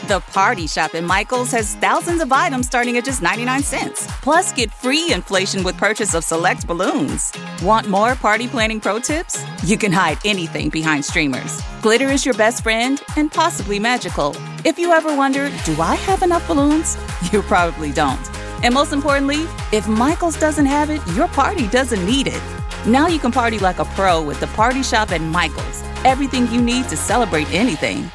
The Party Shop at Michael's has thousands of items starting at just 99 cents. Plus, get free inflation with purchase of select balloons. Want more party planning pro tips? You can hide anything behind streamers. Glitter is your best friend and possibly magical. If you ever wonder, do I have enough balloons? You probably don't. And most importantly, if Michael's doesn't have it, your party doesn't need it. Now you can party like a pro with the Party Shop at Michael's. Everything you need to celebrate anything.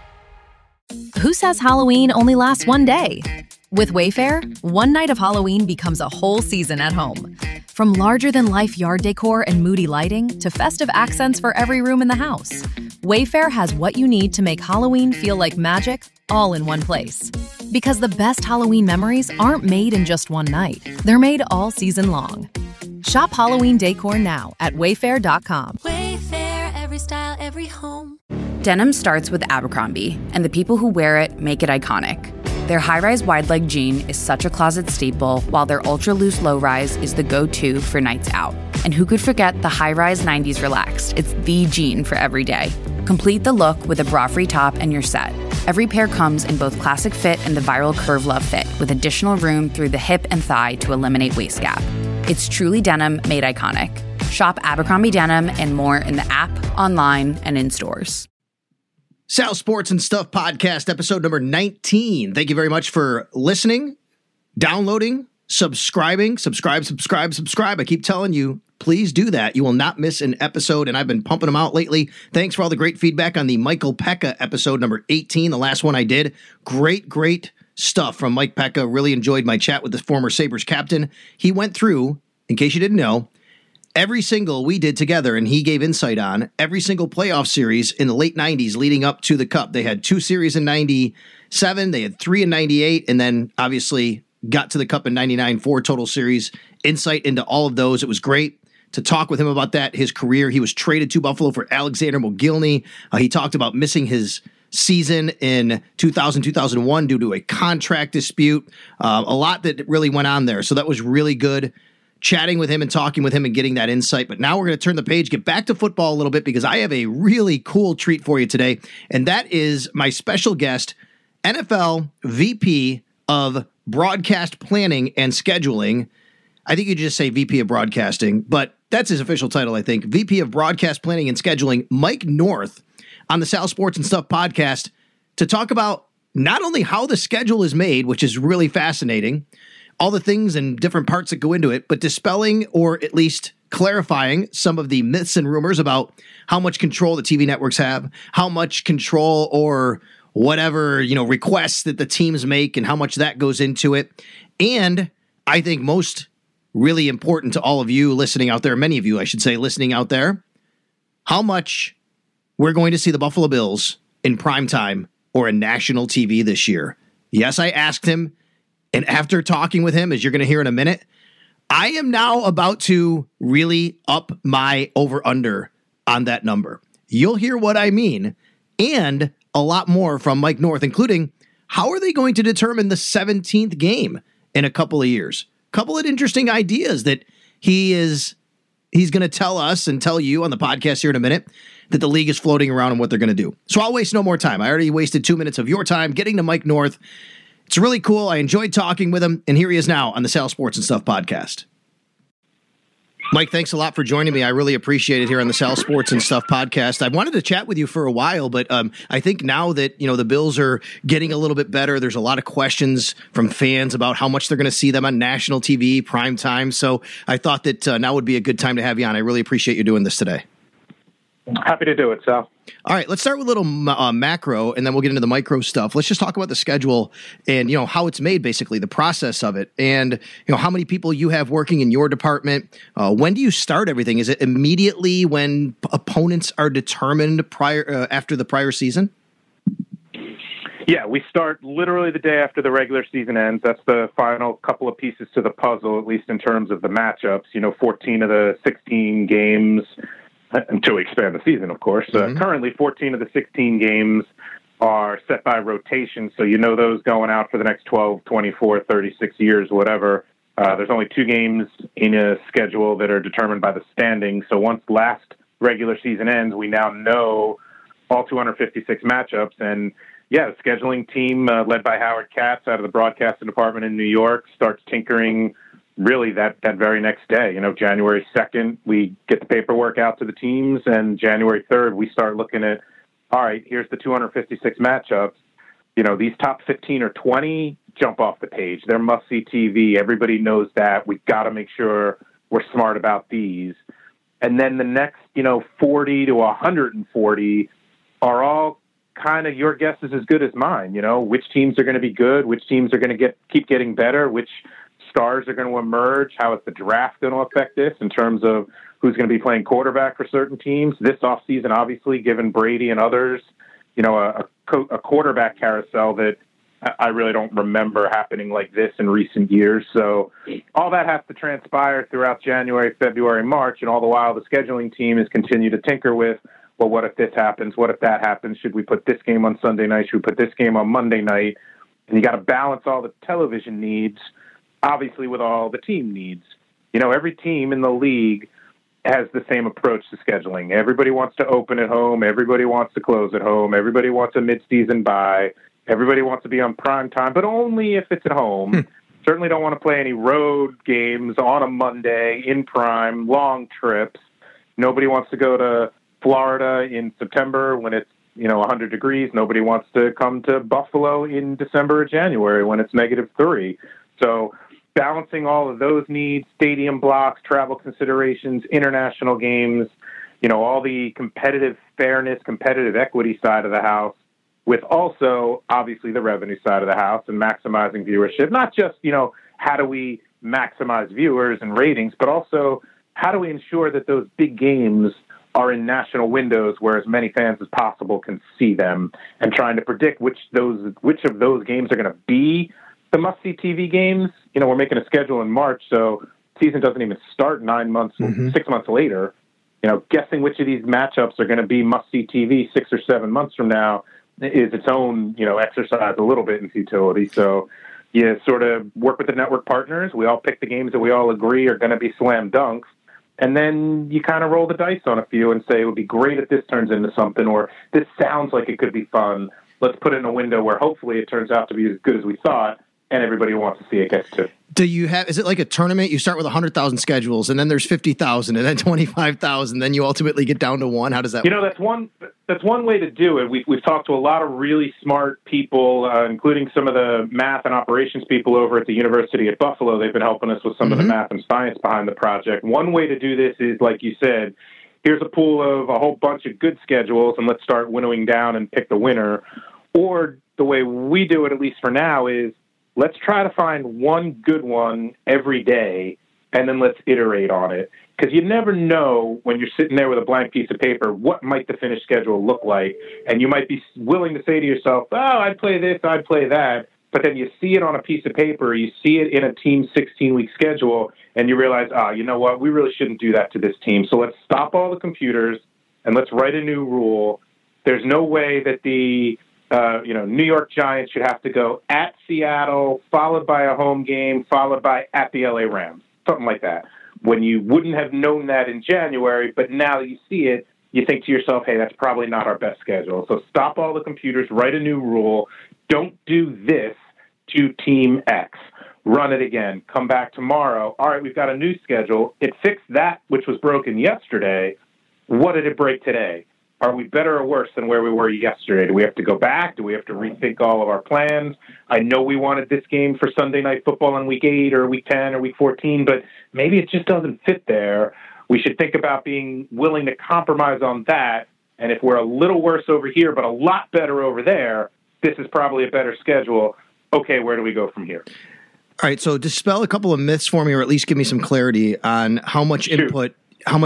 Who says Halloween only lasts one day? With Wayfair, one night of Halloween becomes a whole season at home. From larger-than-life yard decor and moody lighting to festive accents for every room in the house, Wayfair has what you need to make Halloween feel like magic all in one place. Because the best Halloween memories aren't made in just one night. They're made all season long. Shop Halloween decor now at Wayfair.com. Wayfair, every style, every home. Denim starts with Abercrombie, and the people who wear it make it iconic. Their high-rise wide-leg jean is such a closet staple, while their ultra-loose low-rise is the go-to for nights out. And who could forget the high-rise 90s relaxed? It's the jean for every day. Complete the look with a bra-free top and you're set. Every pair comes in both classic fit and the viral Curve Love fit, with additional room through the hip and thigh to eliminate waist gap. It's truly denim made iconic. Shop Abercrombie Denim and more in the app, online, and in stores. Sal Sports and Stuff Podcast, episode number 19. Thank you very much for listening, downloading, subscribing. Subscribe. I keep telling you, please do that. You will not miss an episode, and I've been pumping them out lately. Thanks for all the great feedback on the Michael Pekka episode number 18, the last one I did. Great stuff from Mike Pekka. Really enjoyed my chat with the former Sabres captain. He went through, in case you didn't know, every single we did together, and he gave insight on every single playoff series in the late 90s leading up to the Cup. They had 2 series in 97, they had 3 in 98, and then obviously got to the Cup in 99, 4 total series. Insight into all of those. It was great to talk with him about that, his career. He was traded to Buffalo for Alexander Mogilny. He talked about missing his season in 2000-2001 due to a contract dispute. A lot that really went on there. So that was really good, chatting with him and talking with him and getting that insight. But now we're going to turn the page, get back to football a little bit, because I have a really cool treat for you today. And that is my special guest, NFL VP of Broadcast Planning and Scheduling. I think you just say VP of Broadcasting, but that's his official title, I think. VP of Broadcast Planning and Scheduling, Mike North, on the Sal Sports and Stuff podcast to talk about not only how the schedule is made, which is really fascinating, all the things and different parts that go into it, but dispelling or at least clarifying some of the myths and rumors about how much control the TV networks have, how much control or whatever, requests that the teams make and how much that goes into it. And I think most really important to all of you listening out there, many of you, I should say, listening out there, how much we're going to see the Buffalo Bills in primetime or in national TV this year. Yes, I asked him. And after talking with him, as you're going to hear in a minute, I am now about to really up my over-under on that number. You'll hear what I mean, and a lot more from Mike North, including how are they going to determine the 17th game in a couple of years? Couple of interesting ideas that he's going to tell us and tell you on the podcast here in a minute that the league is floating around and what they're going to do. So I'll waste no more time. I already wasted 2 minutes of your time getting to Mike North. It's really cool. I enjoyed talking with him, and here he is now on the Sal Sports and Stuff podcast. Mike, thanks a lot for joining me. I really appreciate it here on the Sal Sports and Stuff podcast. I wanted to chat with you for a while, but I think now that the Bills are getting a little bit better, there's a lot of questions from fans about how much they're going to see them on national TV, prime time. So I thought that now would be a good time to have you on. I really appreciate you doing this today. Happy to do it, Sal. All right, let's start with a little macro, and then we'll get into the micro stuff. Let's just talk about the schedule and, how it's made, basically, the process of it, and, how many people you have working in your department. When do you start everything? Is it immediately when opponents are determined after the prior season? Yeah, we start literally the day after the regular season ends. That's the final couple of pieces to the puzzle, at least in terms of the matchups. 14 of the 16 games, until we expand the season, of course. Currently, 14 of the 16 games are set by rotation, so those going out for the next 12, 24, 36 years, whatever. There's only 2 games in a schedule that are determined by the standings, so once last regular season ends, we now know all 256 matchups, and the scheduling team led by Howard Katz out of the broadcasting department in New York starts tinkering really that very next day. January 2nd, we get the paperwork out to the teams, and January 3rd, we start looking at, all right, here's the 256 matchups. These top 15 or 20 jump off the page. They're must-see TV. Everybody knows that. We've got to make sure we're smart about these. And then the next, 40 to 140 are all kind of your guess is as good as mine. Which teams are going to be good, which teams are going to keep getting better, which stars are going to emerge, how is the draft going to affect this in terms of who's going to be playing quarterback for certain teams. This offseason, obviously, given Brady and others, a quarterback carousel that I really don't remember happening like this in recent years. So all that has to transpire throughout January, February, March, and all the while the scheduling team is continue to tinker with, well, what if this happens? What if that happens? Should we put this game on Sunday night? Should we put this game on Monday night? And you got to balance all the television needs, obviously, with all the team needs. Every team in the league has the same approach to scheduling. Everybody wants to open at home. Everybody wants to close at home. Everybody wants a mid-season bye. Everybody wants to be on prime time, but only if it's at home. Certainly don't want to play any road games on a Monday in prime, long trips. Nobody wants to go to Florida in September when it's 100 degrees. Nobody wants to come to Buffalo in December or January when it's -3. So balancing all of those needs, stadium blocks, travel considerations, international games, all the competitive fairness, competitive equity side of the house, with also, obviously, the revenue side of the house and maximizing viewership. Not just, how do we maximize viewers and ratings, but also how do we ensure that those big games are in national windows where as many fans as possible can see them, and trying to predict which of those games are going to be the must-see TV games. We're making a schedule in March, so season doesn't even start 6 months later. Guessing which of these matchups are going to be must-see TV 6 or 7 months from now is its own, exercise a little bit in futility. So you sort of work with the network partners. We all pick the games that we all agree are going to be slam dunks. And then you kind of roll the dice on a few and say, it would be great if this turns into something, or this sounds like it could be fun. Let's put it in a window where hopefully it turns out to be as good as we thought, and everybody who wants to see it gets to. Is it like a tournament? You start with 100,000 schedules, and then there's 50,000, and then 25,000, then you ultimately get down to one. How does that work? That's one way to do it. We've talked to a lot of really smart people, including some of the math and operations people over at the University at Buffalo. They've been helping us with some of the math and science behind the project. One way to do this is, like you said, here's a pool of a whole bunch of good schedules, and let's start winnowing down and pick the winner. Or the way we do it, at least for now, is let's try to find one good one every day, and then let's iterate on it. Because you never know when you're sitting there with a blank piece of paper, what might the finished schedule look like? And you might be willing to say to yourself, oh, I'd play this, I'd play that. But then you see it on a piece of paper, you see it in a team 16-week schedule, and you realize, you know what, we really shouldn't do that to this team. So let's stop all the computers, and let's write a new rule. There's no way that the New York Giants should have to go at Seattle, followed by a home game, followed by at the LA Rams, something like that. When you wouldn't have known that in January, but now that you see it, you think to yourself, hey, that's probably not our best schedule. So stop all the computers, write a new rule. Don't do this to Team X. Run it again. Come back tomorrow. All right, we've got a new schedule. It fixed that which was broken yesterday. What did it break today? Are we better or worse than where we were yesterday? Do we have to go back? Do we have to rethink all of our plans? I know we wanted this game for Sunday Night Football in Week 8 or Week 10 or Week 14, but maybe it just doesn't fit there. We should think about being willing to compromise on that. And if we're a little worse over here but a lot better over there, this is probably a better schedule. Okay, where do we go from here? All right, so dispel a couple of myths for me, or at least give me some clarity on how much input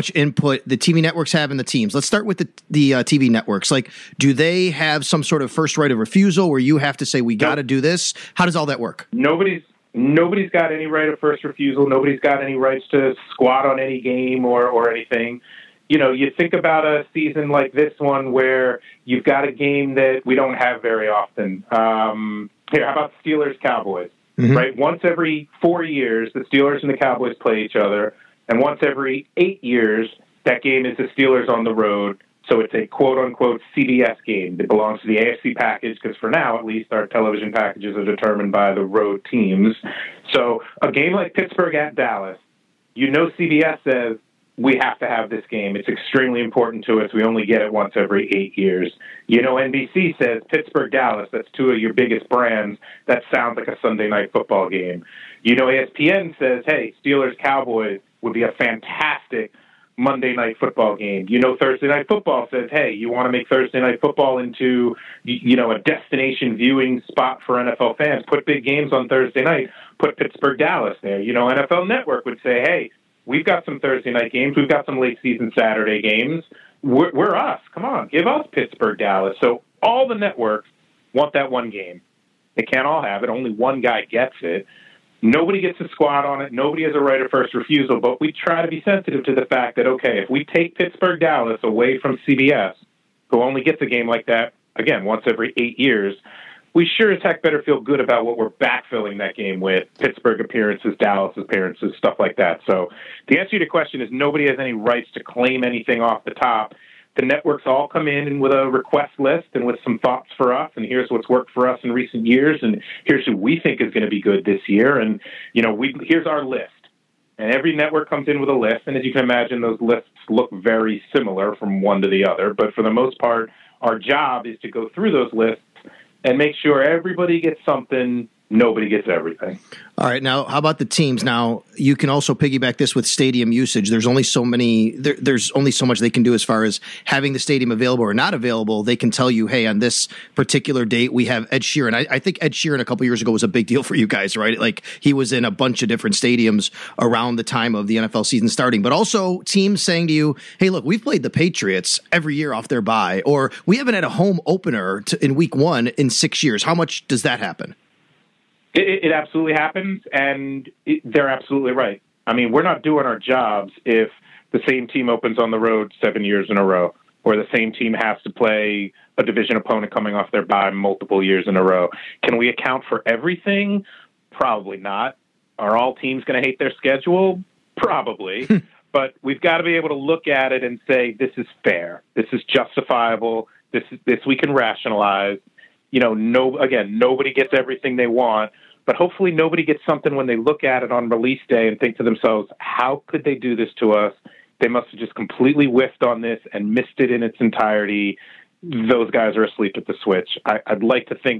the TV networks have in the teams. Let's start with the TV networks. Like, do they have some sort of first right of refusal where you have to say, we got to do this? How does all that work? Nobody's got any right of first refusal. Nobody's got any rights to squat on any game or anything. You think about a season like this one where you've got a game that we don't have very often. How about Steelers-Cowboys? Mm-hmm. Right? Once every 4 years, the Steelers and the Cowboys play each other. And once every 8 years, that game is the Steelers on the road, So it's a quote-unquote CBS game that belongs to the AFC package because for now, at least, our television packages are determined by the road teams. So a game like Pittsburgh at Dallas, CBS says, we have to have this game. It's extremely important to us. We only get it once every 8 years. NBC says Pittsburgh-Dallas, that's two of your biggest brands. That sounds like a Sunday night football game. ESPN says, hey, Steelers-Cowboys would be a fantastic Monday night football game. Thursday night football says, hey, you want to make Thursday night football into, a destination viewing spot for NFL fans. Put big games on Thursday night. Put Pittsburgh-Dallas there. NFL Network would say, hey, we've got some Thursday night games. We've got some late season Saturday games. We're us. Come on, give us Pittsburgh-Dallas. So all the networks want that one game. They can't all have it. Only one guy gets it. Nobody gets a squad on it. Nobody has a right of first refusal, but we try to be sensitive to the fact that, okay, if we take Pittsburgh-Dallas away from CBS, who only gets a game like that, again, once every 8 years, we sure as heck better feel good about what we're backfilling that game with, Pittsburgh appearances, Dallas appearances, stuff like that. So the answer to your question is nobody has any rights to claim anything off the top. The networks all come in with a request list and with some thoughts for us, and here's what's worked for us in recent years, and here's who we think is going to be good this year, and here's our list. And every network comes in with a list, and as you can imagine, those lists look very similar from one to the other, but for the most part, our job is to go through those lists and make sure everybody gets something, nobody gets everything. All right. Now, how about the teams? Now, you can also piggyback this with stadium usage. There's only so many. There's only so much they can do as far as having the stadium available or not available. They can tell you, hey, on this particular date, we have Ed Sheeran. I think Ed Sheeran a couple years ago was a big deal for you guys, right? Like he was in a bunch of different stadiums around the time of the NFL season starting. But also teams saying to you, hey, look, we've played the Patriots every year off their bye, or we haven't had a home opener in week 1 in 6 years. How much does that happen? It absolutely happens, and they're absolutely right. I mean, we're not doing our jobs if the same team opens on the road 7 years in a row, or the same team has to play a division opponent coming off their bye multiple years in a row. Can we account for everything? Probably not. Are all teams going to hate their schedule? Probably. But we've got to be able to look at it and say, this is fair. This is justifiable. This we can rationalize. Nobody gets everything they want, but hopefully nobody gets something when they look at it on release day and think to themselves, how could they do this to us? They must have just completely whiffed on this and missed it in its entirety. Those guys are asleep at the switch. I'd like to think,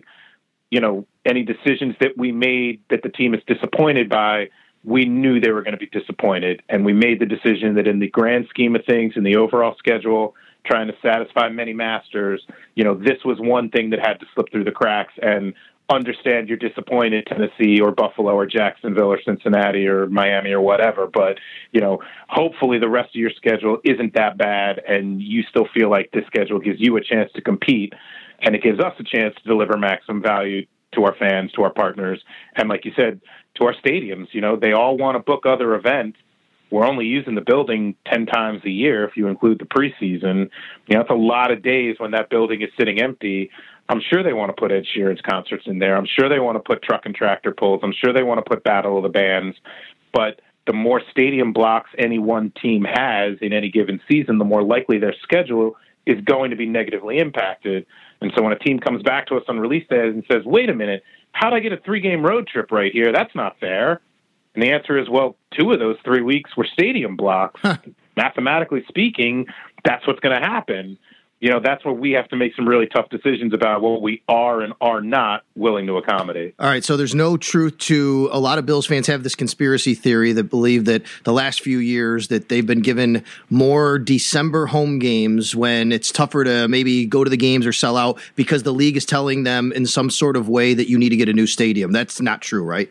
any decisions that we made that the team is disappointed by, we knew they were going to be disappointed. And we made the decision that in the grand scheme of things, in the overall schedule, trying to satisfy many masters, this was one thing that had to slip through the cracks. And understand you're disappointed, Tennessee or Buffalo or Jacksonville or Cincinnati or Miami or whatever. But, hopefully the rest of your schedule isn't that bad and you still feel like this schedule gives you a chance to compete and it gives us a chance to deliver maximum value to our fans, to our partners. And like you said, to our stadiums, they all want to book other events. We're only using the building 10 times a year if you include the preseason. It's a lot of days when that building is sitting empty. I'm sure they want to put Ed Sheeran's concerts in there. I'm sure they want to put truck and tractor pulls. I'm sure they want to put Battle of the Bands. But the more stadium blocks any one team has in any given season, the more likely their schedule is going to be negatively impacted. And so when a team comes back to us on release day and says, wait a minute, how'd I get a 3-game road trip right here? That's not fair. And the answer is, well, 2 of those 3 weeks were stadium blocks. Mathematically speaking, that's what's going to happen. That's where we have to make some really tough decisions about what we are and are not willing to accommodate. All right, so there's no truth to a lot of Bills fans have this conspiracy theory that believe that the last few years that they've been given more December home games when it's tougher to maybe go to the games or sell out because the league is telling them in some sort of way that you need to get a new stadium. That's not true, right?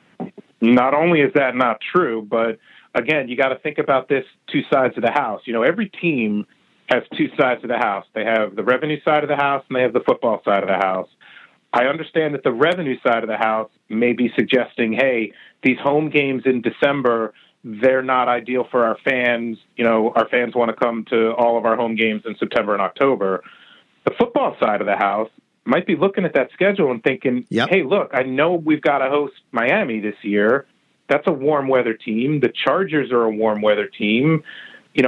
Not only is that not true, but again, you got to think about this 2 sides of the house. Every team has 2 sides of the house. They have the revenue side of the house and they have the football side of the house. I understand that the revenue side of the house may be suggesting, hey, these home games in December, they're not ideal for our fans. Our fans want to come to all of our home games in September and October. The football side of the house might be looking at that schedule and thinking, hey, look, I know we've got to host Miami this year. That's a warm weather team. The Chargers are a warm weather team.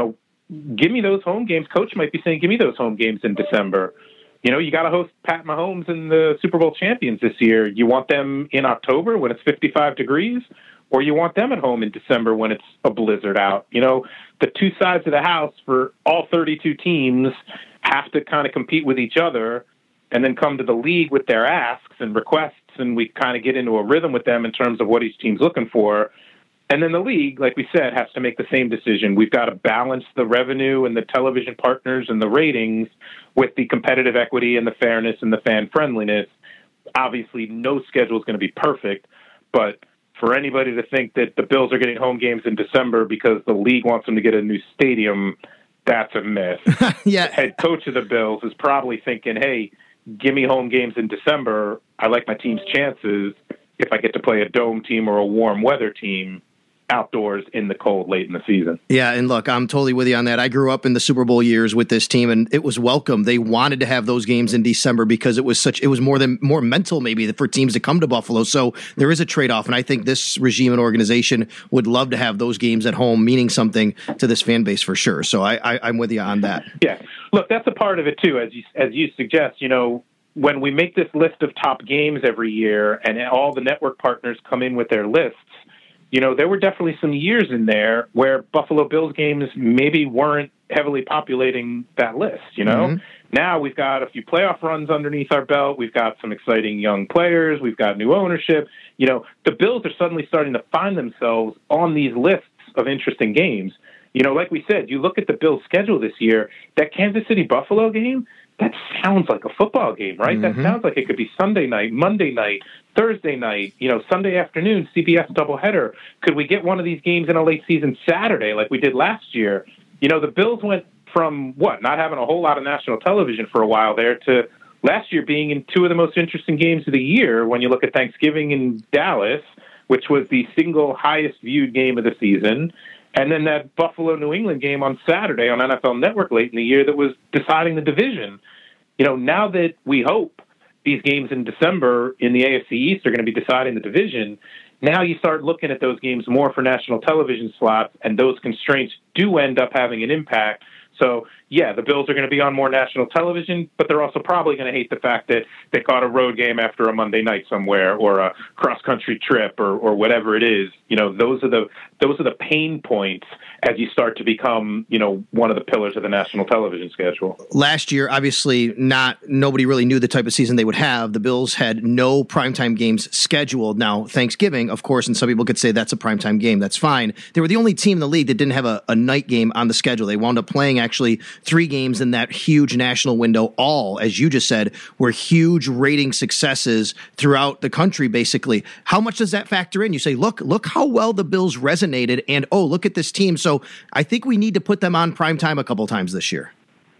give me those home games. Coach might be saying, give me those home games in December. You know, you got to host Pat Mahomes and the Super Bowl champions this year. You want them in October when it's 55 degrees, or you want them at home in December when it's a blizzard out? You know, the two sides of the house for all 32 teams have to kind of compete with each other and then come to the league with their asks and requests, and we kind of get into a rhythm with them in terms of what each team's looking for. And then the league, like we said, has to make the same decision. We've got to balance the revenue and the television partners and the ratings with the competitive equity and the fairness and the fan friendliness. Obviously, no schedule is going to be perfect, but for anybody to think that the Bills are getting home games in December because the league wants them to get a new stadium, that's a myth. Yeah. The head coach of the Bills is probably thinking, hey, give me home games in December. I like my team's chances if I get to play a dome team or a warm weather team outdoors in the cold late in the season. Yeah, and look, I'm totally with you on that. I grew up in the Super Bowl years with this team, and it was welcome. They wanted to have those games in December because it was more mental maybe for teams to come to Buffalo. So there is a trade-off, and I think this regime and organization would love to have those games at home, meaning something to this fan base for sure. So I'm with you on that. Yeah, look, that's a part of it too, as you suggest. You know, when we make this list of top games every year, and all the network partners come in with their lists, you know, there were definitely some years in there where Buffalo Bills games maybe weren't heavily populating that list, you know? Mm-hmm. Now we've got a few playoff runs underneath our belt. We've got some exciting young players. We've got new ownership. You know, the Bills are suddenly starting to find themselves on these lists of interesting games. You know, like we said, you look at the Bills' schedule this year, that Kansas City-Buffalo game, that sounds like a football game, right? Mm-hmm. That sounds like it could be Sunday night, Monday night, Thursday night, you know, Sunday afternoon, CBS doubleheader. Could we get one of these games in a late season Saturday like we did last year? You know, the Bills went from, not having a whole lot of national television for a while there to last year being in two of the most interesting games of the year when you look at Thanksgiving in Dallas, which was the single highest viewed game of the season, and then that Buffalo-New England game on Saturday on NFL Network late in the year that was deciding the division. You know, now that we hope these games in December in the AFC East are going to be deciding the division, now you start looking at those games more for national television slots, and those constraints do end up having an impact. So, yeah, the Bills are going to be on more national television, but they're also probably going to hate the fact that they caught a road game after a Monday night somewhere or a cross-country trip or whatever it is. You know, those are the pain points as you start to become, you know, one of the pillars of the national television schedule. Last year, obviously, nobody really knew the type of season they would have. The Bills had no primetime games scheduled. Now, Thanksgiving, of course, and some people could say that's a primetime game. That's fine. They were the only team in the league that didn't have a night game on the schedule. They wound up playing actually 3 games in that huge national window. All, as you just said, were huge rating successes throughout the country, basically. How much does that factor in? You say, look how well the Bills resonated, and look at this team. So I think we need to put them on primetime a couple times this year.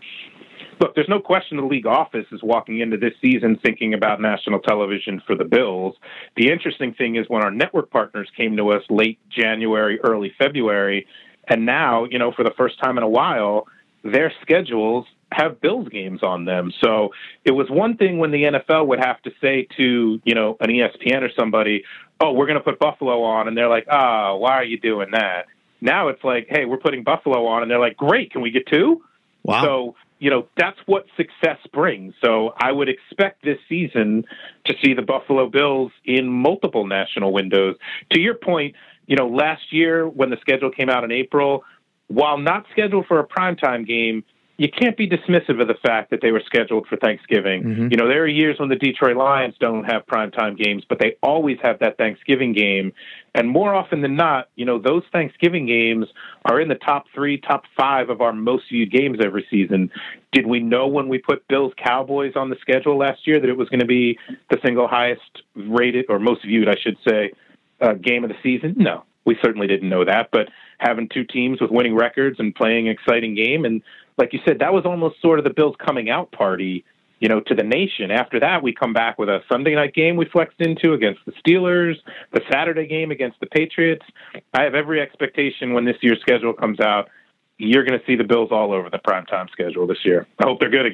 Look, there's no question the league office is walking into this season thinking about national television for the Bills. The interesting thing is when our network partners came to us late January, early February, and now, you know, for the first time in a while, their schedules have Bills games on them. So it was one thing when the NFL would have to say to, you know, an ESPN or somebody, oh, we're going to put Buffalo on. And they're like, why are you doing that? Now it's like, hey, we're putting Buffalo on. And they're like, great, can we get 2? Wow. So, you know, that's what success brings. So I would expect this season to see the Buffalo Bills in multiple national windows. To your point, you know, last year when the schedule came out in April, while not scheduled for a primetime game, you can't be dismissive of the fact that they were scheduled for Thanksgiving. Mm-hmm. You know, there are years when the Detroit Lions don't have primetime games, but they always have that Thanksgiving game. And more often than not, you know, those Thanksgiving games are in the top 3, top 5 of our most viewed games every season. Did we know when we put Bills Cowboys on the schedule last year that it was going to be the single highest rated, or most viewed, I should say, game of the season? No, we certainly didn't know that. But having 2 teams with winning records and playing an exciting game, and like you said, that was almost sort of the Bills coming out party, you know, to the nation. After that, we come back with a Sunday night game we flexed into against the Steelers, the Saturday game against the Patriots. I have every expectation when this year's schedule comes out, you're going to see the Bills all over the primetime schedule this year. I hope they're good again.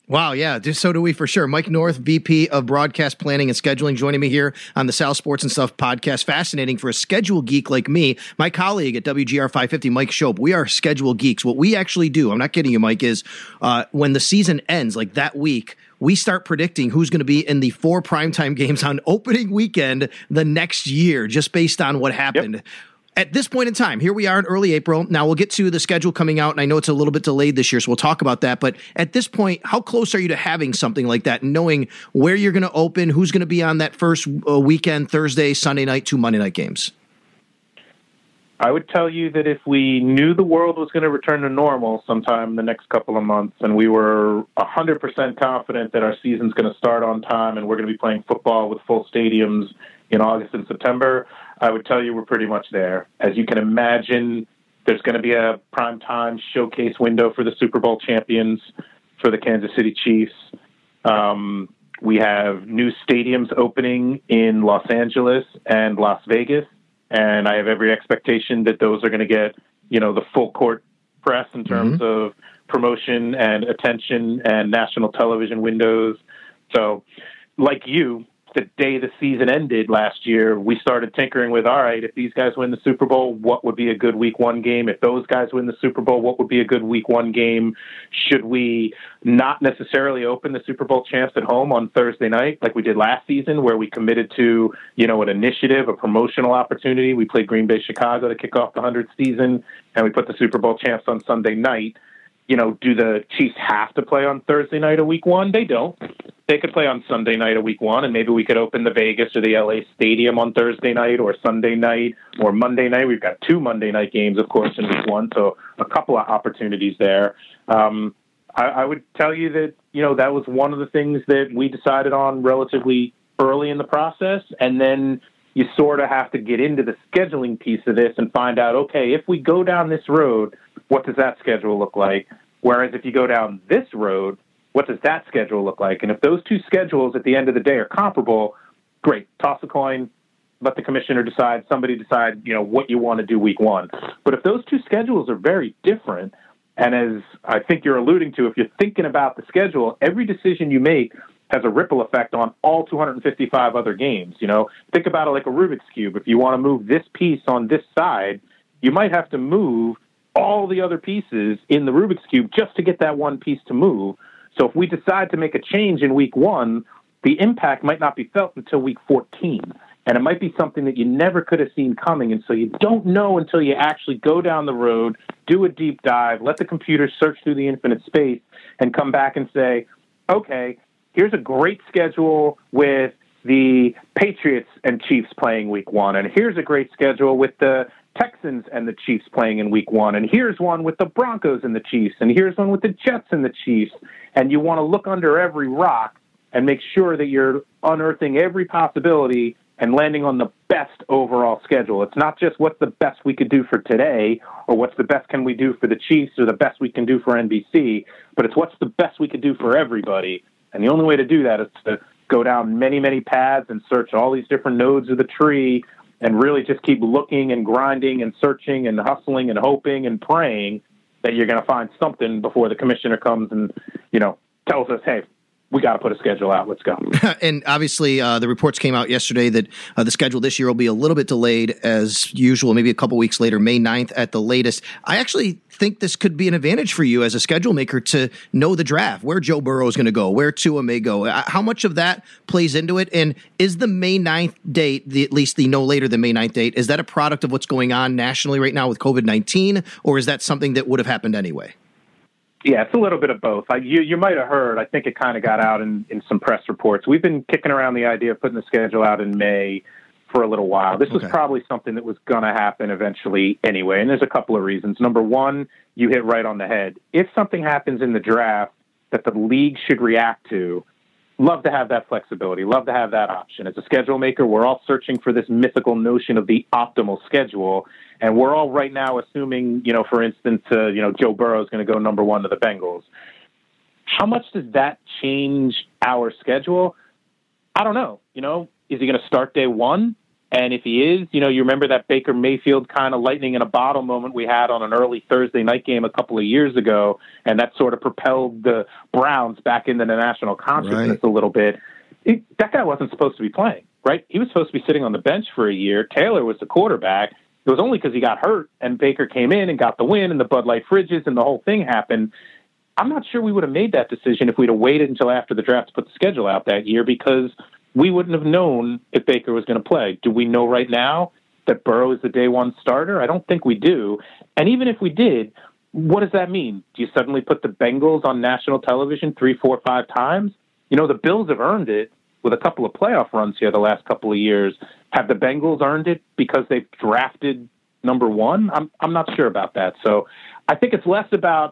Wow, yeah, so do we for sure. Mike North, VP of Broadcast Planning and Scheduling, joining me here on the Sal Sports and Stuff podcast. Fascinating for a schedule geek like me. My colleague at WGR 550, Mike Shope, we are schedule geeks. What we actually do, I'm not kidding you, Mike, is when the season ends, like that week, we start predicting who's going to be in the 4 primetime games on opening weekend the next year, just based on what happened. Yep. At this point in time, here we are in early April. Now we'll get to the schedule coming out, and I know it's a little bit delayed this year, so we'll talk about that. But at this point, how close are you to having something like that, knowing where you're going to open, who's going to be on that first weekend, Thursday, Sunday night, 2 Monday night games? I would tell you that if we knew the world was going to return to normal sometime in the next couple of months, and we were 100% confident that our season's going to start on time and we're going to be playing football with full stadiums in August and September, I would tell you we're pretty much there. As you can imagine, there's going to be a primetime showcase window for the Super Bowl champions, for the Kansas City Chiefs. We have new stadiums opening in Los Angeles and Las Vegas, and I have every expectation that those are going to get, the full court press in terms of promotion and attention and national television windows. So, like you, the day the season ended last year, we started tinkering with, all right, if these guys win the Super Bowl, what would be a good week 1 game? If those guys win the Super Bowl, what would be a good week 1 game? Should we not necessarily open the Super Bowl champs at home on Thursday night like we did last season, where we committed to, an initiative, a promotional opportunity? We played Green Bay, Chicago to kick off the 100th season, and we put the Super Bowl champs on Sunday night. Do the Chiefs have to play on Thursday night of week 1? They don't. They could play on Sunday night of week 1, and maybe we could open the Vegas or the LA Stadium on Thursday night or Sunday night or Monday night. We've got 2 Monday night games, of course, in week 1, so a couple of opportunities there. I would tell you that, that was one of the things that we decided on relatively early in the process, and then you sort of have to get into the scheduling piece of this and find out, okay, if we go down this road, what does that schedule look like? Whereas if you go down this road, what does that schedule look like? And if those 2 schedules at the end of the day are comparable, great, toss a coin, let the commissioner decide, somebody decide, what you want to do week 1. But if those 2 schedules are very different, and as I think you're alluding to, if you're thinking about the schedule, every decision you make has a ripple effect on all 255 other games. Think about it like a Rubik's Cube. If you want to move this piece on this side, you might have to move all the other pieces in the Rubik's Cube just to get that one piece to move. So if we decide to make a change in week 1, the impact might not be felt until week 14. And it might be something that you never could have seen coming. And so you don't know until you actually go down the road, do a deep dive, let the computer search through the infinite space, and come back and say, okay, here's a great schedule with the Patriots and Chiefs playing week 1. And here's a great schedule with the Texans and the Chiefs playing in week 1. And here's one with the Broncos and the Chiefs. And here's one with the Jets and the Chiefs. And you want to look under every rock and make sure that you're unearthing every possibility and landing on the best overall schedule. It's not just what's the best we could do for today or what's the best can we do for the Chiefs or the best we can do for NBC, but it's what's the best we could do for everybody. And the only way to do that is to go down many, many paths and search all these different nodes of the tree and really just keep looking and grinding and searching and hustling and hoping and praying that you're going to find something before the commissioner comes and, tells us, hey, we got to put a schedule out. Let's go. And obviously, the reports came out yesterday that the schedule this year will be a little bit delayed as usual, maybe a couple weeks later, May 9th at the latest. I actually think this could be an advantage for you as a schedule maker to know the draft, where Joe Burrow is going to go, where Tua may go. How much of that plays into it? And is the May 9th date, at least the no later than May 9th date, is that a product of what's going on nationally right now with COVID-19, or is that something that would have happened anyway? Yeah, it's a little bit of both. You might have heard, I think it kind of got out in some press reports. We've been kicking around the idea of putting the schedule out in May for a little while. This was probably something that was going to happen eventually anyway, and there's a couple of reasons. Number one, you hit right on the head. If something happens in the draft that the league should react to, love to have that flexibility, love to have that option. As a schedule maker, we're all searching for this mythical notion of the optimal schedule, and we're all right now assuming, for instance, Joe Burrow is going to go number 1 to the Bengals. How much does that change our schedule? I don't know. Is he going to start day 1? And if he is, you remember that Baker Mayfield kind of lightning in a bottle moment we had on an early Thursday night game a couple of years ago, and that sort of propelled the Browns back into the national consciousness a little bit. That guy wasn't supposed to be playing, right? He was supposed to be sitting on the bench for a year. Taylor was the quarterback. It was only because he got hurt, and Baker came in and got the win, and the Bud Light fridges, and the whole thing happened. I'm not sure we would have made that decision if we'd have waited until after the draft to put the schedule out that year, because we wouldn't have known if Baker was going to play. Do we know right now that Burrow is the day one starter? I don't think we do. And even if we did, what does that mean? Do you suddenly put the Bengals on national television 3, 4, 5 times? The Bills have earned it with a couple of playoff runs here the last couple of years. Have the Bengals earned it because they've drafted number one? I'm not sure about that. So I think it's less about,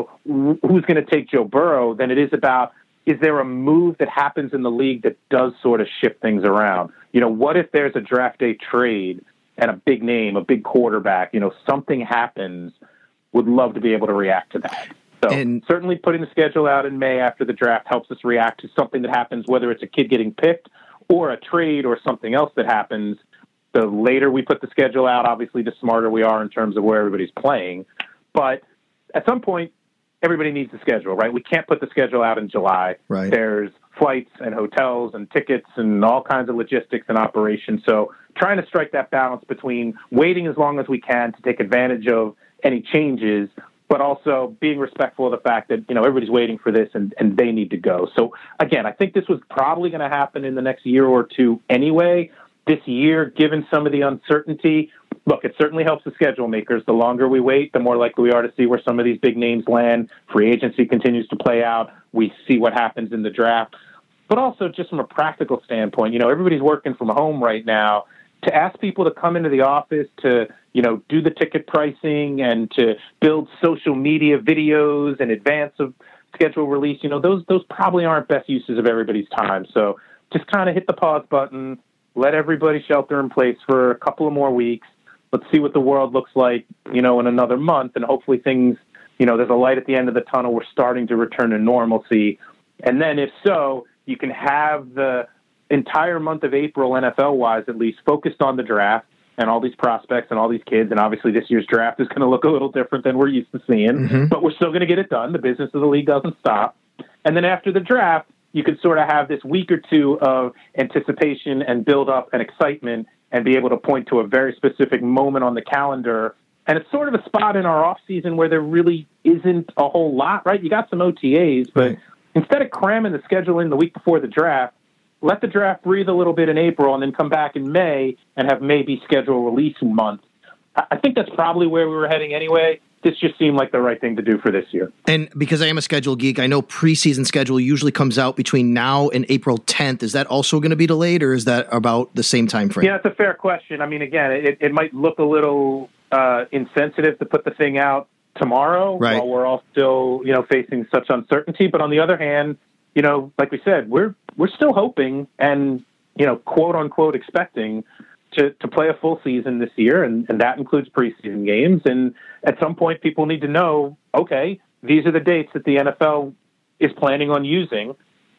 who's going to take Joe Burrow than it is about, is there a move that happens in the league that does sort of shift things around? What if there's a draft day trade and a big name, a big quarterback, something happens? Would love to be able to react to that. So certainly putting the schedule out in May after the draft helps us react to something that happens, whether it's a kid getting picked or a trade or something else that happens. The later we put the schedule out, obviously, the smarter we are in terms of where everybody's playing. But at some point, everybody needs a schedule, right? We can't put the schedule out in July. Right. There's flights and hotels and tickets and all kinds of logistics and operations. So trying to strike that balance between waiting as long as we can to take advantage of any changes, but also being respectful of the fact that, everybody's waiting for this and they need to go. So again, I think this was probably going to happen in the next year or two anyway. This year, given some of the uncertainty, look, it certainly helps the schedule makers. The longer we wait, the more likely we are to see where some of these big names land. Free agency continues to play out. We see what happens in the draft. But also just from a practical standpoint, everybody's working from home right now. To ask people to come into the office to, do the ticket pricing and to build social media videos in advance of schedule release, those probably aren't best uses of everybody's time. So just kind of hit the pause button, let everybody shelter in place for a couple of more weeks. Let's see what the world looks like, in another month. And hopefully things, there's a light at the end of the tunnel. We're starting to return to normalcy. And then if so, you can have the entire month of April, NFL-wise at least, focused on the draft and all these prospects and all these kids. And obviously this year's draft is going to look a little different than we're used to seeing. But we're still going to get it done. The business of the league doesn't stop. And then after the draft, you could sort of have this week or two of anticipation and build up and excitement and be able to point to a very specific moment on the calendar. And it's sort of a spot in our off season where there really isn't a whole lot, right? You got some OTAs, but instead of cramming the schedule in the week before the draft, let the draft breathe a little bit in April and then come back in May and have maybe schedule release month. I think that's probably where we were heading anyway. This just seemed like the right thing to do for this year. And because I am a schedule geek, I know preseason schedule usually comes out between now and April 10th. Is that also going to be delayed, or is that about the same time frame? Yeah, it's a fair question. I mean, again, it might look a little insensitive to put the thing out tomorrow while we're all still, facing such uncertainty. But on the other hand, like we said, we're still hoping and, quote unquote expecting to play a full season this year, and that includes preseason games. And at some point, people need to know, okay, these are the dates that the NFL is planning on using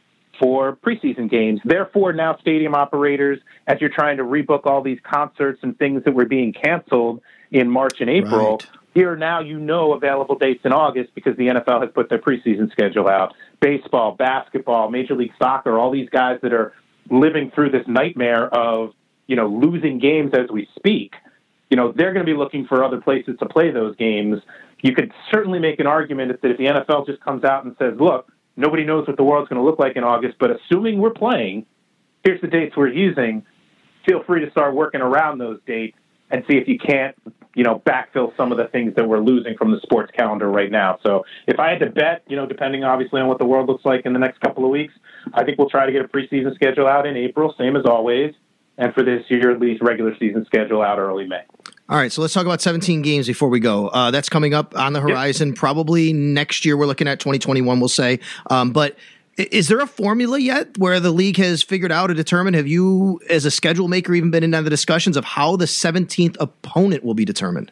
for preseason games. Therefore, now stadium operators, as you're trying to rebook all these concerts and things that were being canceled in March and April, here now available dates in August because the NFL has put their preseason schedule out. Baseball, basketball, Major League Soccer, all these guys that are living through this nightmare of losing games as we speak, they're going to be looking for other places to play those games. You could certainly make an argument that if the NFL just comes out and says, look, nobody knows what the world's going to look like in August, but assuming we're playing, here's the dates we're using, feel free to start working around those dates and see if you can't, backfill some of the things that we're losing from the sports calendar right now. So if I had to bet, depending obviously on what the world looks like in the next couple of weeks, I think we'll try to get a preseason schedule out in April, same as always. And for this year, at least regular season schedule out early May. All right, so let's talk about 17 games before we go. That's coming up on the horizon. Probably next year. We're looking at 2021, we'll say. But is there a formula yet where the league has figured out or determined? Have you, as a schedule maker, even been in the discussions of how the 17th opponent will be determined?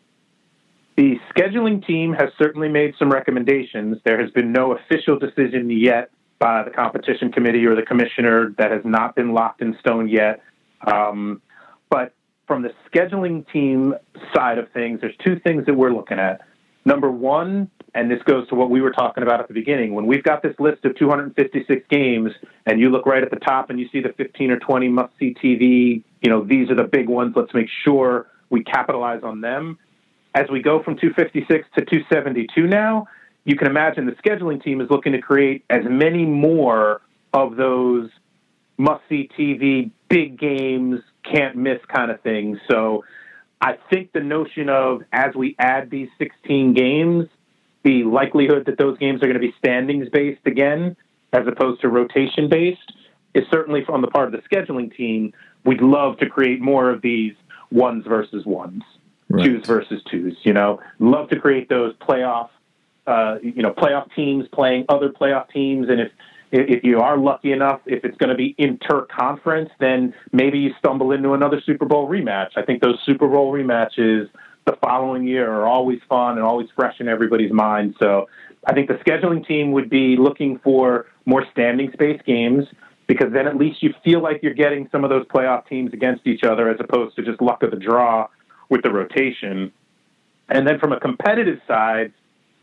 The scheduling team has certainly made some recommendations. There has been no official decision yet by the competition committee or the commissioner. That has not been locked in stone yet. But from the scheduling team side of things, there's two things that we're looking at. Number one, and this goes to what we were talking about at the beginning, when we've got this list of 256 games and you look right at the top and you see the 15 or 20 must-see TV, these are the big ones. Let's make sure we capitalize on them. As we go from 256 to 272 now, you can imagine the scheduling team is looking to create as many more of those must-see TV, big games, can't miss kind of things. So I think the notion of, as we add these 16 games, the likelihood that those games are going to be standings-based again, as opposed to rotation-based, is certainly on the part of the scheduling team. We'd love to create more of these ones versus ones, right, twos versus twos. Love to create those playoff teams playing other playoff teams. And if you are lucky enough, if it's going to be inter-conference, then maybe you stumble into another Super Bowl rematch. I think those Super Bowl rematches the following year are always fun and always fresh in everybody's mind. So I think the scheduling team would be looking for more standings-based games, because then at least you feel like you're getting some of those playoff teams against each other as opposed to just luck of the draw with the rotation. And then from a competitive side,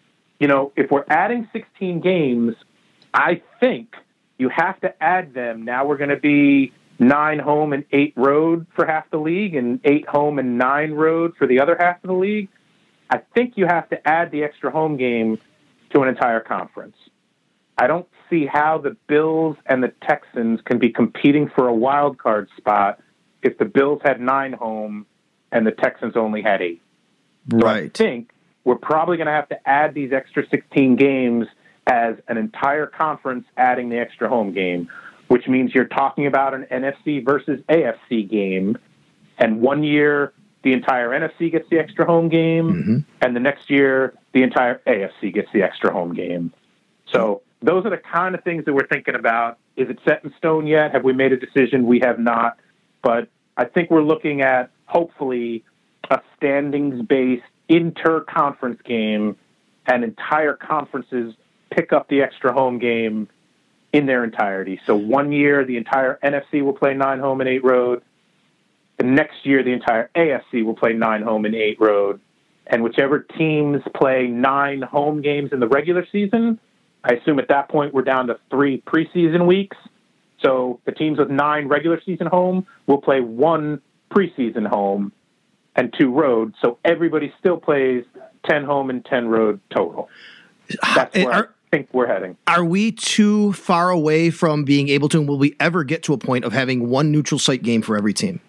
if we're adding 16 games, I think you have to add them. Now we're going to be 9 home and 8 road for half the league and 8 home and 9 road for the other half of the league. I think you have to add the extra home game to an entire conference. I don't see how the Bills and the Texans can be competing for a wild card spot if the Bills had 9 home and the Texans only had 8. So right. I think we're probably going to have to add these extra 16 games as an entire conference adding the extra home game, which means you're talking about an NFC versus AFC game. And one year, the entire NFC gets the extra home game, and the next year, the entire AFC gets the extra home game. So those are the kind of things that we're thinking about. Is it set in stone yet? Have we made a decision? We have not. But I think we're looking at, hopefully, a standings-based inter-conference game, and entire conferences pick up the extra home game in their entirety. So one year, the entire NFC will play 9 home and 8 road. The next year, the entire AFC will play 9 home and 8 road. And whichever teams play 9 home games in the regular season, I assume at that point we're down to 3 preseason weeks. So the teams with 9 regular season home will play 1 preseason home and 2 road. So everybody still plays 10 home and 10 road total. That's where I think we're heading. Are we too far away from being able to, and will we ever get to a point of having one neutral site game for every team?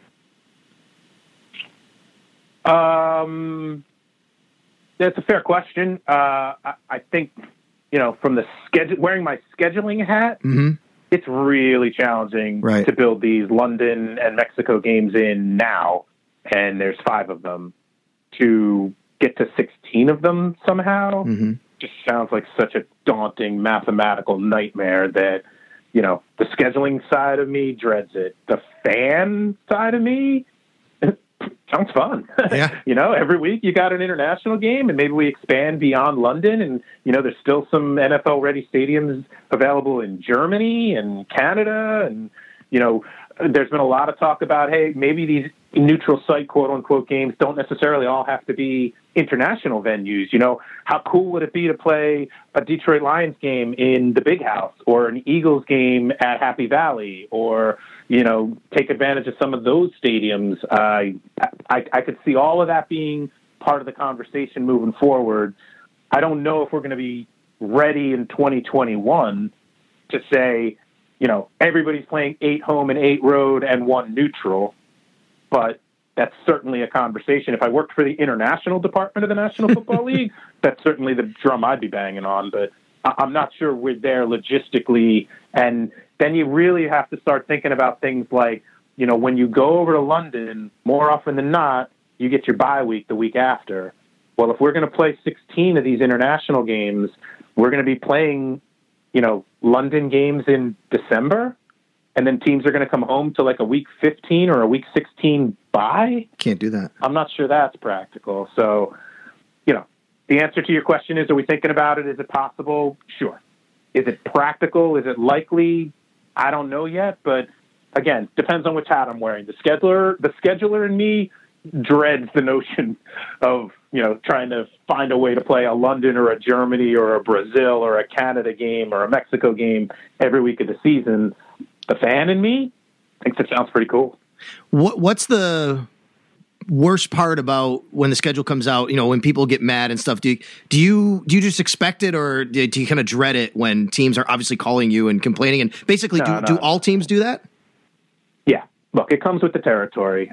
That's a fair question. I think, from the schedule, wearing my scheduling hat, it's really challenging to build these London and Mexico games in now, and there's 5 of them. To get to 16 of them somehow just sounds like such a daunting mathematical nightmare that, the scheduling side of me dreads it. The fan side of me, sounds fun. Yeah. Every week you got an international game, and maybe we expand beyond London, and, there's still some NFL-ready stadiums available in Germany and Canada, and, there's been a lot of talk about, hey, maybe these neutral site, quote-unquote, games don't necessarily all have to be international venues. How cool would it be to play a Detroit Lions game in the Big House, or an Eagles game at Happy Valley, or, take advantage of some of those stadiums? I could see all of that being part of the conversation moving forward. I don't know if we're going to be ready in 2021 to say, everybody's playing 8 home and 8 road and 1 neutral, but that's certainly a conversation. If I worked for the international department of the National Football League, that's certainly the drum I'd be banging on, but I'm not sure we're there logistically. And then you really have to start thinking about things like, when you go over to London, more often than not, you get your bye week the week after. Well, if we're going to play 16 of these international games, we're going to be playing, London games in December, and then teams are going to come home to like a week 15 or a week 16 bye. Can't do that. I'm not sure that's practical. So, the answer to your question is, are we thinking about it? Is it possible? Sure. Is it practical? Is it likely? I don't know yet, but again, depends on which hat I'm wearing. The scheduler in me dreads the notion of, trying to find a way to play a London or a Germany or a Brazil or a Canada game or a Mexico game every week of the season. The fan in me thinks it sounds pretty cool. What's the worst part about when the schedule comes out, when people get mad and stuff? Do you just expect it, or do you kind of dread it when teams are obviously calling you and complaining? And basically, do all teams do that? Yeah. Look, it comes with the territory.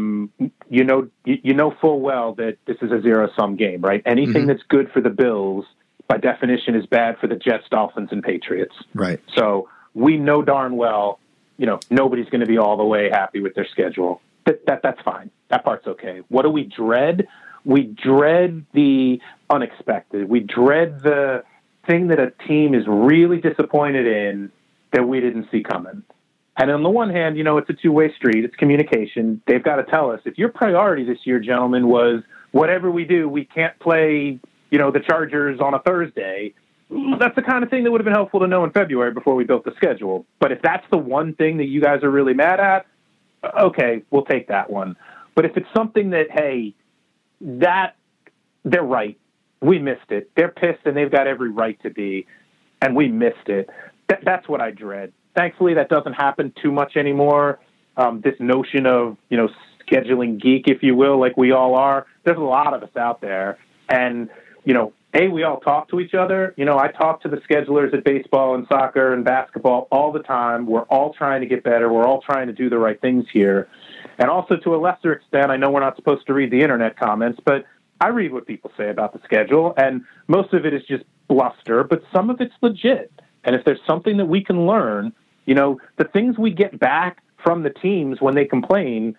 You know full well that this is a zero-sum game, right? Anything that's good for the Bills, by definition, is bad for the Jets, Dolphins, and Patriots. Right. So we know darn well, nobody's going to be all the way happy with their schedule. That's fine. That part's okay. What do we dread? We dread the unexpected. We dread the thing that a team is really disappointed in that we didn't see coming. And on the one hand, it's a two-way street. It's communication. They've got to tell us, if your priority this year, gentlemen, was whatever we do, we can't play, the Chargers on a Thursday, that's the kind of thing that would have been helpful to know in February before we built the schedule. But if that's the one thing that you guys are really mad at, okay, we'll take that one. But if it's something that, hey, they're right, we missed it. They're pissed and they've got every right to be, and we missed it. That's what I dread. Thankfully, that doesn't happen too much anymore. This notion of, scheduling geek, if you will, like we all are, there's a lot of us out there. And, we all talk to each other. I talk to the schedulers at baseball and soccer and basketball all the time. We're all trying to get better. We're all trying to do the right things here. And also, to a lesser extent, I know we're not supposed to read the internet comments, but I read what people say about the schedule, and most of it is just bluster, but some of it's legit. And if there's something that we can learn, the things we get back from the teams when they complain,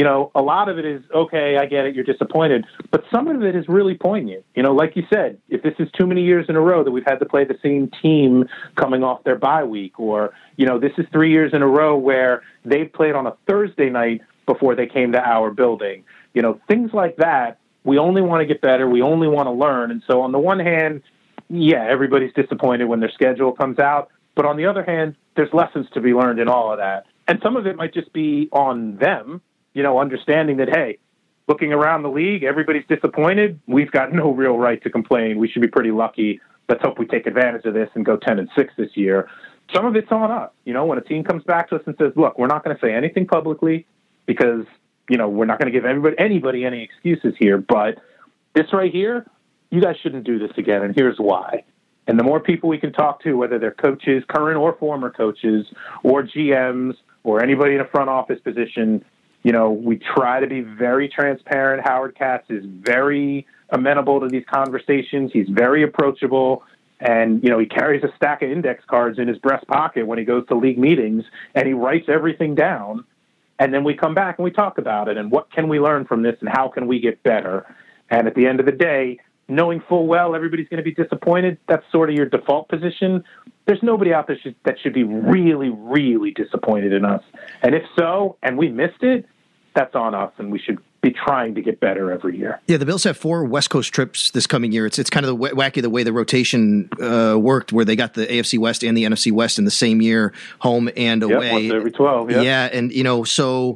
a lot of it is, okay, I get it, you're disappointed. But some of it is really poignant. Like you said, if this is too many years in a row that we've had to play the same team coming off their bye week, or, this is 3 years in a row where they've played on a Thursday night before they came to our building. Things like that, we only want to get better. We only want to learn. And so on the one hand, yeah, everybody's disappointed when their schedule comes out. But on the other hand, there's lessons to be learned in all of that. And some of it might just be on them, understanding that, hey, looking around the league, everybody's disappointed. We've got no real right to complain. We should be pretty lucky. Let's hope we take advantage of this and go 10-6 this year. Some of it's on us. When a team comes back to us and says, look, we're not going to say anything publicly because, we're not going to give anybody any excuses here. But this right here, you guys shouldn't do this again, and here's why. And the more people we can talk to, whether they're coaches, current or former coaches, or GMs, or anybody in a front office position, we try to be very transparent. Howard Katz is very amenable to these conversations. He's very approachable. And, he carries a stack of index cards in his breast pocket when he goes to league meetings, and he writes everything down. And then we come back and we talk about it, and what can we learn from this, and how can we get better? And at the end of the day, knowing full well everybody's going to be disappointed, that's sort of your default position. There's nobody out there that should be really, really disappointed in us. And if so, and we missed it, that's on us, and we should be trying to get better every year. Yeah, the Bills have 4 West Coast trips this coming year. It's kind of wacky the way the rotation worked, where they got the AFC West and the NFC West in the same year, home and away. Once every 12, Yeah, and, so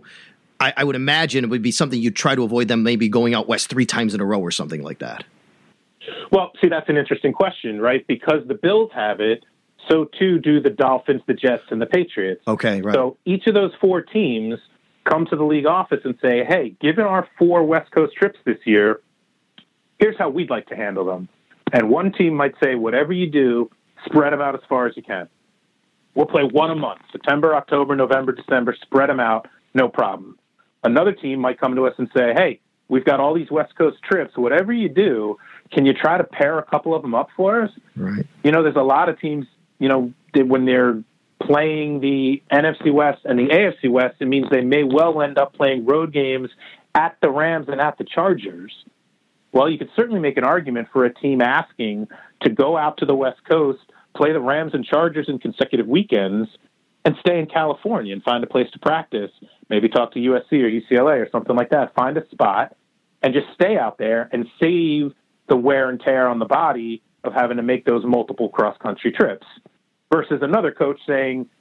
I would imagine it would be something you'd try to avoid them maybe going out West 3 times in a row or something like that. Well, see, that's an interesting question, right? Because the Bills have it, so too do the Dolphins, the Jets, and the Patriots. Okay, right. So each of those 4 teams come to the league office and say, hey, given our 4 West Coast trips this year, here's how we'd like to handle them. And one team might say, whatever you do, spread them out as far as you can. We'll play 1 a month, September, October, November, December, spread them out, no problem. Another team might come to us and say, hey, we've got all these West Coast trips. Whatever you do, can you try to pair a couple of them up for us? Right. There's a lot of teams, when they're playing the NFC West and the AFC West, it means they may well end up playing road games at the Rams and at the Chargers. Well, you could certainly make an argument for a team asking to go out to the West Coast, play the Rams and Chargers in consecutive weekends, and stay in California and find a place to practice. Maybe talk to USC or UCLA or something like that. Find a spot and just stay out there and save the wear and tear on the body of having to make those multiple cross-country trips. Versus another coach saying,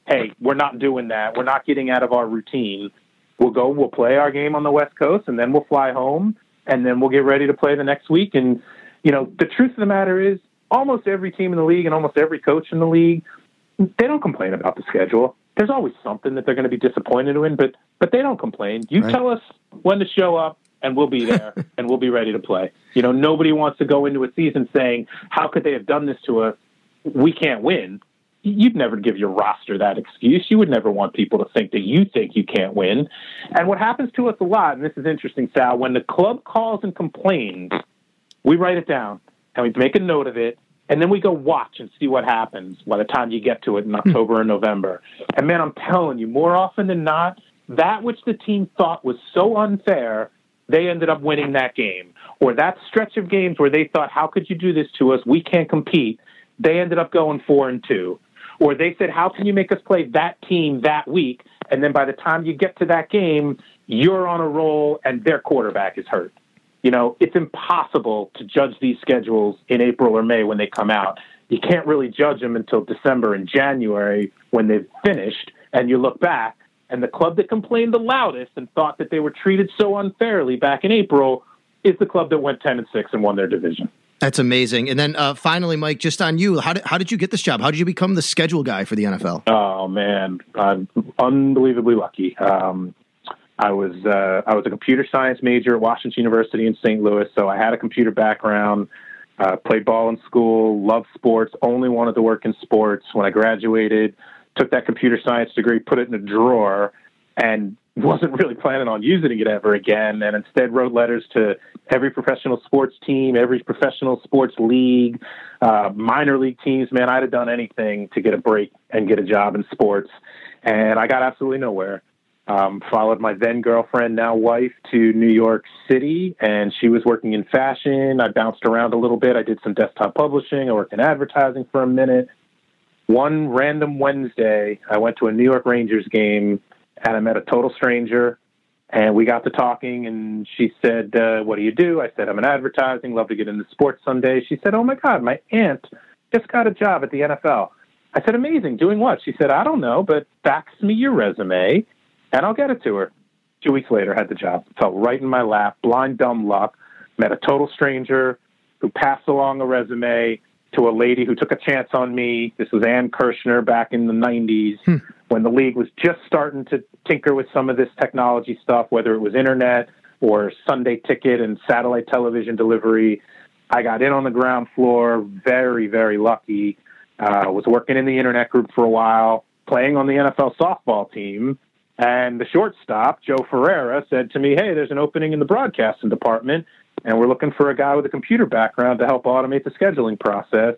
hey, we're not doing that. We're not getting out of our routine. We'll play our game on the West Coast, and then we'll fly home, and then we'll get ready to play the next week. And, the truth of the matter is almost every team in the league and almost every coach in the league, they don't complain about the schedule. There's always something that they're going to be disappointed in, but they don't complain. You tell us when to show up, and we'll be there, and we'll be ready to play. Nobody wants to go into a season saying, how could they have done this to us? We can't win. You'd never give your roster that excuse. You would never want people to think that you think you can't win. And what happens to us a lot, and this is interesting, Sal, when the club calls and complains, we write it down, and we make a note of it, and then we go watch and see what happens by the time you get to it in October or November. And, man, I'm telling you, more often than not, that which the team thought was so unfair, they ended up winning that game. Or that stretch of games where they thought, how could you do this to us? We can't compete. They ended up going 4-2. Or they said, how can you make us play that team that week? And then by the time you get to that game, you're on a roll and their quarterback is hurt. It's impossible to judge these schedules in April or May when they come out. You can't really judge them until December and January when they've finished, and you look back, and the club that complained the loudest and thought that they were treated so unfairly back in April is the club that went 10-6 and won their division. That's amazing. And then finally, Mike, just on you, how did you get this job? How did you become the schedule guy for the NFL? Oh, man, I'm unbelievably lucky. I was a computer science major at Washington University in St. Louis, so I had a computer background, played ball in school, loved sports, only wanted to work in sports. When I graduated, took that computer science degree, put it in a drawer, and wasn't really planning on using it ever again, and instead wrote letters to every professional sports team, every professional sports league, minor league teams. Man, I'd have done anything to get a break and get a job in sports, and I got absolutely nowhere. Followed my then girlfriend, now wife, to New York City, and she was working in fashion. I bounced around a little bit. I did some desktop publishing. I worked in advertising for a minute. One random Wednesday, I went to a New York Rangers game, and I met a total stranger, and we got to talking, and she said, what do you do? I said, I'm in advertising, love to get into sports someday. She said, oh, my God, my aunt just got a job at the NFL. I said, amazing. Doing what? She said, I don't know, but fax me your resume, and I'll get it to her. 2 weeks later, had the job. Fell right in my lap, blind, dumb luck. Met a total stranger who passed along a resume to a lady who took a chance on me. This was Ann Kirshner back in the 90s when the league was just starting to tinker with some of this technology stuff, whether it was internet or Sunday ticket and satellite television delivery. I got in on the ground floor, very, very lucky. Was working in the internet group for a while, playing on the NFL softball team. And the shortstop, Joe Ferreira, said to me, hey, there's an opening in the broadcasting department, and we're looking for a guy with a computer background to help automate the scheduling process.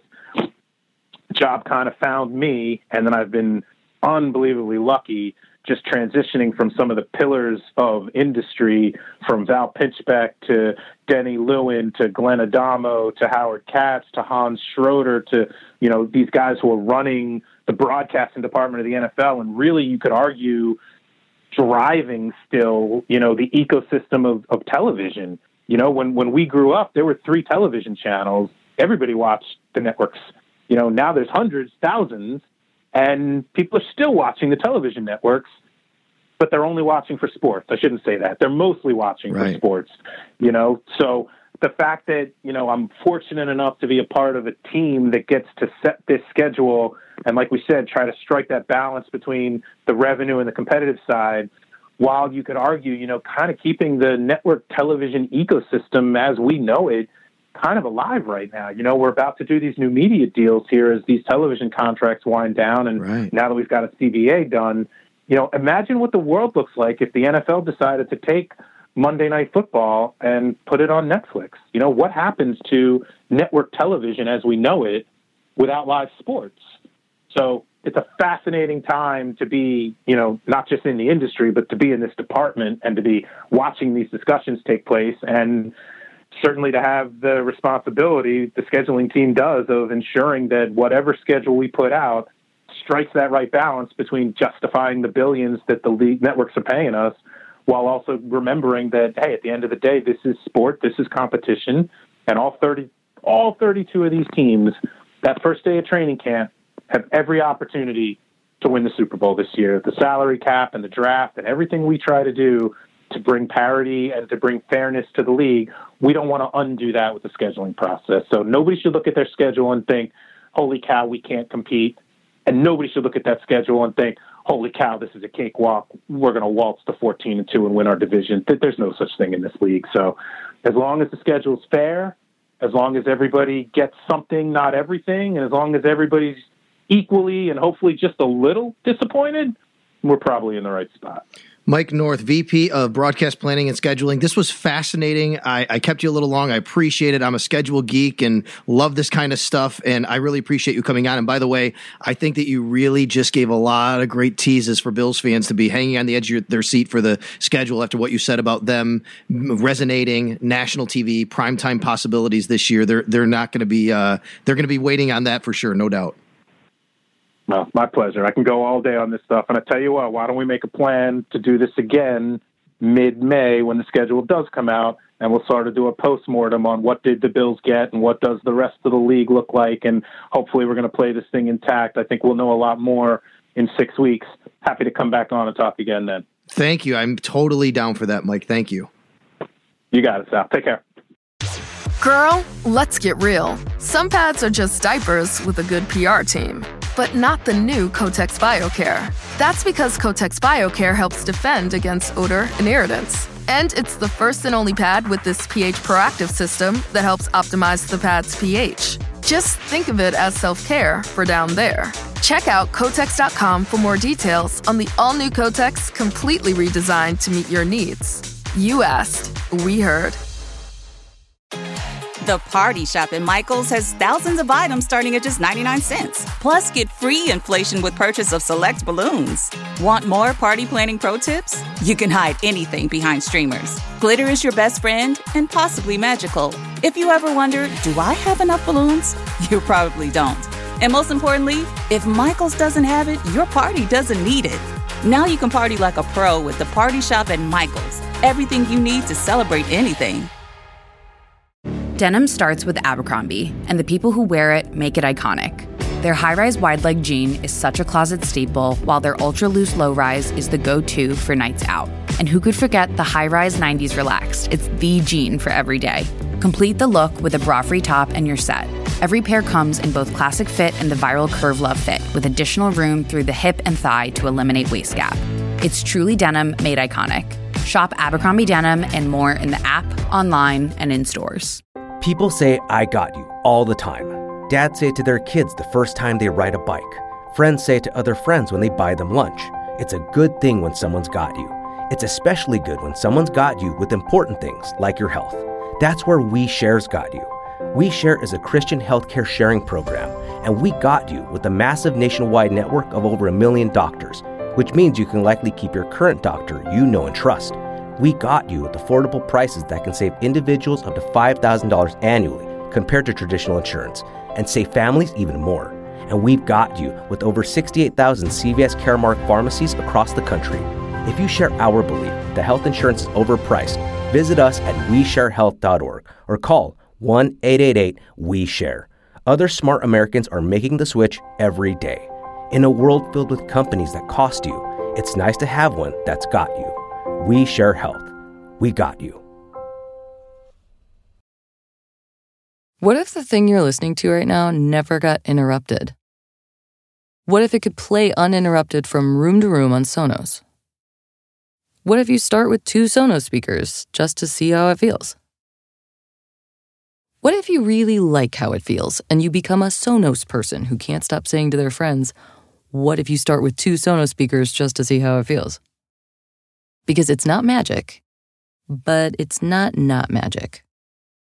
The job kind of found me, and then I've been unbelievably lucky just transitioning from some of the pillars of industry, from Val Pinchbeck to Denny Lewin to Glenn Adamo to Howard Katz to Hans Schroeder to, these guys who are running the broadcasting department of the NFL. And really, you could argue, driving still, the ecosystem of television. When we grew up, there were 3 television channels. Everybody watched the networks. Now there's hundreds, thousands, and people are still watching the television networks, but they're only watching for sports. I shouldn't say that. They're mostly watching for sports, So the fact that, I'm fortunate enough to be a part of a team that gets to set this schedule and, like we said, try to strike that balance between the revenue and the competitive side, while you could argue, kind of keeping the network television ecosystem as we know it kind of alive right now. We're about to do these new media deals here as these television contracts wind down. And now that we've got a CBA done, imagine what the world looks like if the NFL decided to take Monday Night Football and put it on Netflix. What happens to network television as we know it without live sports? So it's a fascinating time to be, not just in the industry, but to be in this department and to be watching these discussions take place, and certainly to have the responsibility the scheduling team does of ensuring that whatever schedule we put out strikes that right balance between justifying the billions that the league networks are paying us, while also remembering that, hey, at the end of the day, this is sport, this is competition, and all 32 of these teams, that first day of training camp, have every opportunity to win the Super Bowl this year. The salary cap and the draft and everything we try to do to bring parity and to bring fairness to the league, we don't want to undo that with the scheduling process. So nobody should look at their schedule and think, holy cow, we can't compete. And nobody should look at that schedule and think, holy cow, this is a cakewalk. We're going to waltz to 14-2 and win our division. There's no such thing in this league. So as long as the schedule's fair, as long as everybody gets something, not everything, and as long as everybody's equally and hopefully just a little disappointed, we're probably in the right spot. Mike North, VP of Broadcast Planning and Scheduling. This was fascinating. I kept you a little long. I appreciate it. I'm a schedule geek and love this kind of stuff, and I really appreciate you coming on. And by the way, I think that you really just gave a lot of great teases for Bills fans to be hanging on the edge of their seat for the schedule after what you said about them resonating, national TV, primetime possibilities this year. They're not going to be they're going to be waiting on that for sure, no doubt. Well, my pleasure. I can go all day on this stuff. And I tell you what, why don't we make a plan to do this again mid-May when the schedule does come out, and we'll sort of do a postmortem on what did the Bills get and what does the rest of the league look like. And hopefully we're going to play this thing intact. I think we'll know a lot more in 6 weeks. Happy to come back on and talk again then. Thank you. I'm totally down for that, Mike. Thank you. You got it, Sal. Take care. Girl, let's get real. Some pads are just diapers with a good PR team. But not the new Kotex BioCare. That's because Kotex BioCare helps defend against odor and irritants. And it's the first and only pad with this pH proactive system that helps optimize the pad's pH. Just think of it as self-care for down there. Check out Kotex.com for more details on the all-new Kotex, completely redesigned to meet your needs. You asked, we heard. The Party Shop at Michael's has thousands of items starting at just 99 cents. Plus, get free inflation with purchase of select balloons. Want more party planning pro tips? You can hide anything behind streamers. Glitter is your best friend and possibly magical. If you ever wonder, do I have enough balloons? You probably don't. And most importantly, if Michael's doesn't have it, your party doesn't need it. Now you can party like a pro with the Party Shop at Michael's. Everything you need to celebrate anything. Denim starts with Abercrombie, and the people who wear it make it iconic. Their high-rise wide-leg jean is such a closet staple, while their ultra-loose low-rise is the go-to for nights out. And who could forget the high-rise 90s Relaxed? It's the jean for every day. Complete the look with a bra-free top and you're set. Every pair comes in both classic fit and the viral Curve Love fit, with additional room through the hip and thigh to eliminate waist gap. It's truly denim made iconic. Shop Abercrombie Denim and more in the app, online, and in stores. People say, I got you, all the time. Dads say it to their kids the first time they ride a bike. Friends say it to other friends when they buy them lunch. It's a good thing when someone's got you. It's especially good when someone's got you with important things like your health. That's where We Share's got you. We Share is a Christian healthcare sharing program, and we got you with a massive nationwide network of over 1 million doctors, which means you can likely keep your current doctor you know and trust. We got you with affordable prices that can save individuals up to $5,000 annually compared to traditional insurance, and save families even more. And we've got you with over 68,000 CVS Caremark pharmacies across the country. If you share our belief that health insurance is overpriced, visit us at WeShareHealth.org or call 1-888-WE-SHARE. Other smart Americans are making the switch every day. In a world filled with companies that cost you, it's nice to have one that's got you. We Share Health. We got you. What if the thing you're listening to right now never got interrupted? What if it could play uninterrupted from room to room on Sonos? What if you start with 2 Sonos speakers just to see how it feels? What if you really like how it feels and you become a Sonos person who can't stop saying to their friends, what if you start with 2 Sonos speakers just to see how it feels? Because it's not magic, but it's not magic.